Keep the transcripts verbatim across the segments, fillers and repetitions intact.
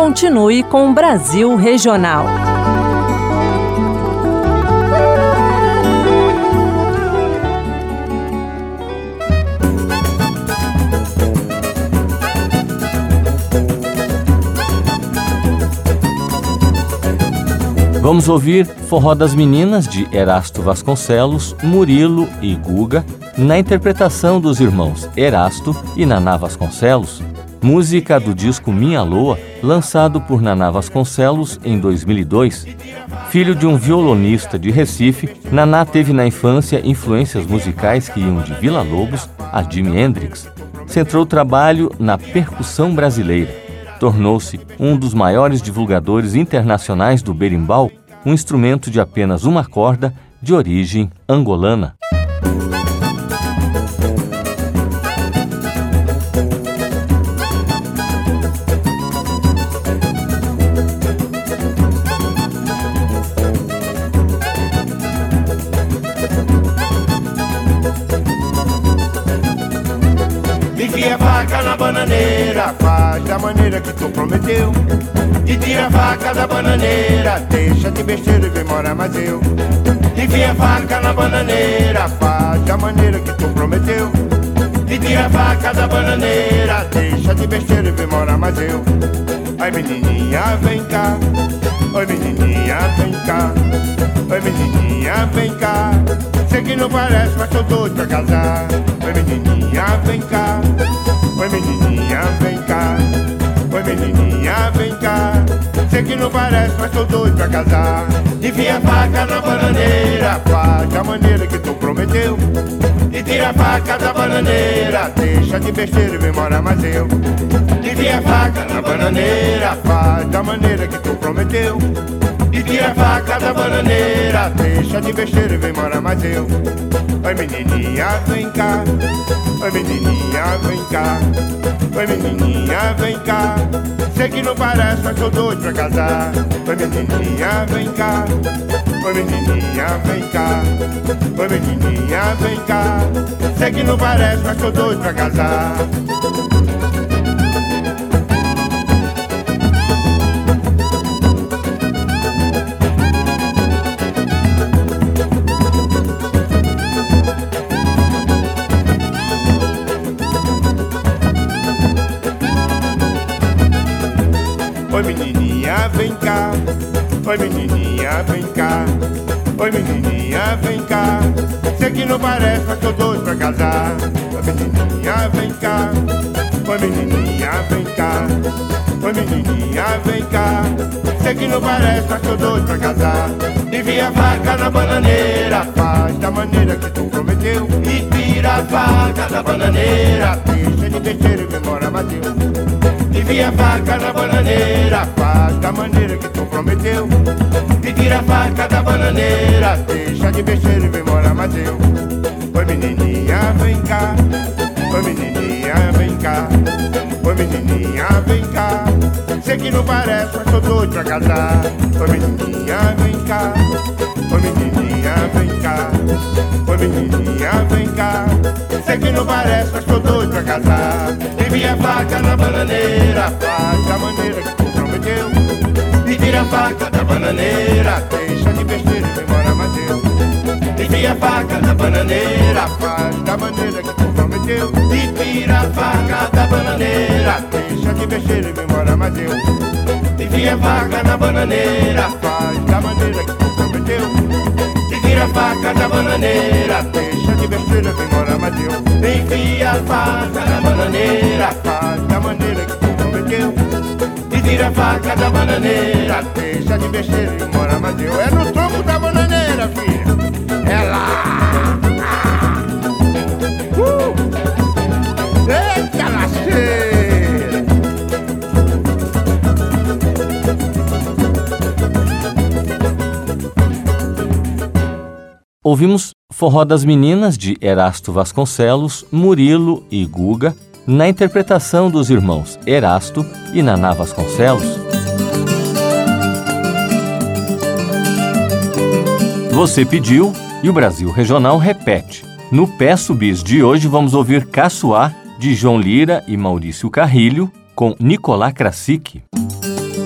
continue com o Brasil Regional. Vamos ouvir Forró das Meninas, de Erasto Vasconcelos, Murilo e Guga, na interpretação dos irmãos Erasto e Naná Vasconcelos, música do disco Minha Loa, lançado por Naná Vasconcelos em dois mil e dois. Filho de um violonista de Recife, Naná teve na infância influências musicais que iam de Vila Lobos a Jimi Hendrix. Centrou trabalho na percussão brasileira. Tornou-se um dos maiores divulgadores internacionais do berimbau, um instrumento de apenas uma corda de origem angolana. Enfia a faca na bananeira, faz da maneira que tu prometeu. E tira a faca da bananeira, deixa de besteira e vem morar mais eu. Enfia a faca na bananeira, faz da maneira que tu prometeu. E tira a faca da bananeira, deixa de besteira e vem morar mais eu. Ai menininha, vem cá. Oi menininha, vem cá. Oi menininha, vem cá. Sei que não parece, mas tô doido pra casar. Oi menininha, vem cá. Oi menininha, vem cá. Oi menininha, vem cá. Sei que não parece, mas tô doido pra casar. Enfia a faca na bananeira, faz da maneira que tu prometeu. E tira a faca da bananeira, deixa de besteira e vem morar mais eu. Enfia a faca na bananeira, faz da maneira que tu prometeu. E tira a faca da bananeira, deixa de besteira e vem morar mais eu. Oi menininha, vem cá. Oi menininha, vem cá. Oi menininha, vem cá. Sei que não parece, mas tô doido pra casar. Oi menininha, vem cá. Oi menininha, vem cá. Oi menininha, vem cá. Sei que não parece, mas tô doido pra casar. Oi menininha, vem cá. Oi menininha, vem cá. Oi menininha, vem cá. Sei que não parece, mas tô doido pra casar. Oi menininha, vem cá. Oi menininha, vem cá. Oi menininha, vem cá. Sei que não parece, mas tô doido pra casar. Enfia a faca na bananeira, faz da maneira que tu prometeu. E tira a faca da bananeira, deixa de besteira e vem morar mais eu. Enfia a faca na bananeira, faz da maneira que tu prometeu. E tira a faca da bananeira, deixa de besteira e vem morar mais eu. Oi menininha, vem cá. Oi menininha, vem cá. Oi menininha, vem cá. Sei que não parece, mas tô doido pra casar. Oi menininha, vem cá. Oi menininha, vem cá. Oi menininha, vem cá. Sei que não parece, mas tô doido pra casar. Enfia a faca na bananeira, faz da maneira que tu prometeu. E tira a faca da bananeira, deixa de besteira e vem morar mais eu. Enfia a faca na bananeira, faz da maneira que tu prometeu. E tira a faca da bananeira, deixa de besteira e vem morar mais eu. Enfia a faca na bananeira, faz da maneira que tu prometeu. E tira a faca da bananeira, deixa de besteira e vem morar mais eu. Enfia a faca na bananeira, faz da maneira que tu prometeu. E tira a faca da bananeira, deixa de besteira e vem morar mais eu. É no tronco da bananeira, filha. É lá. Uh! Eita lasqueira. Ouvimos Forró das Meninas, de Erasto Vasconcelos, Murilo e Guga, na interpretação dos irmãos Erasto e Naná Vasconcelos. Você pediu e o Brasil Regional repete. No Peço Bis de hoje vamos ouvir Caçoar, de João Lira e Maurício Carrilho, com Nicolás Krasik.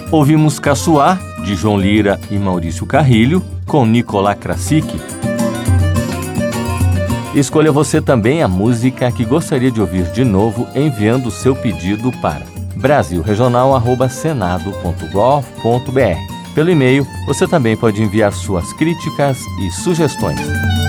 Ouvimos Caçoar, de João Lira e Maurício Carrilho, com Nicolás Krasik. Escolha você também a música que gostaria de ouvir de novo, enviando o seu pedido para brasil regional arroba senado ponto gov ponto br. Pelo e-mail, você também pode enviar suas críticas e sugestões.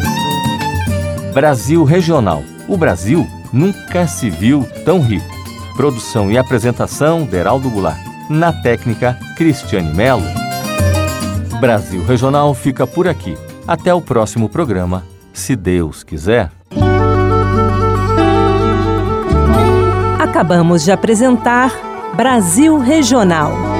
Brasil Regional. O Brasil nunca se viu tão rico. Produção e apresentação, Deraldo Goulart. Na técnica, Cristiane Melo. Brasil Regional fica por aqui. Até o próximo programa, se Deus quiser. Acabamos de apresentar Brasil Regional.